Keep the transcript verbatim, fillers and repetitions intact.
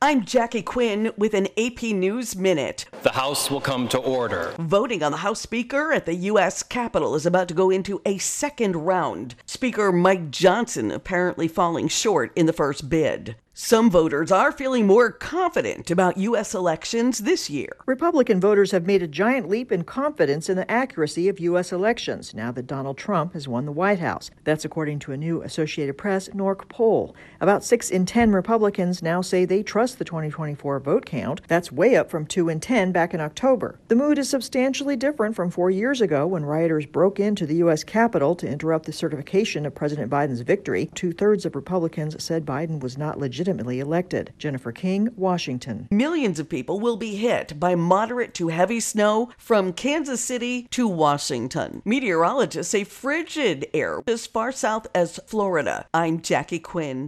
I'm Jackie Quinn with an A P News Minute. The House will come to order. Voting on the House Speaker at the U S Capitol is about to go into a second round. Speaker Mike Johnson apparently falling short in the first bid. Some voters are feeling more confident about U S elections this year. Republican voters have made a giant leap in confidence in the accuracy of U S elections now that Donald Trump has won the White House. That's according to a new Associated Press N O R C poll. About six in ten Republicans now say they trust the twenty twenty-four vote count. That's way up from two in ten back in October. The mood is substantially different from four years ago when rioters broke into the U S Capitol to interrupt the certification of President Biden's victory. Two-thirds of Republicans said Biden was not legitimately elected. Jennifer King, Washington. Millions of people will be hit by moderate to heavy snow from Kansas City to Washington. Meteorologists say frigid air as far south as Florida. I'm Jackie Quinn.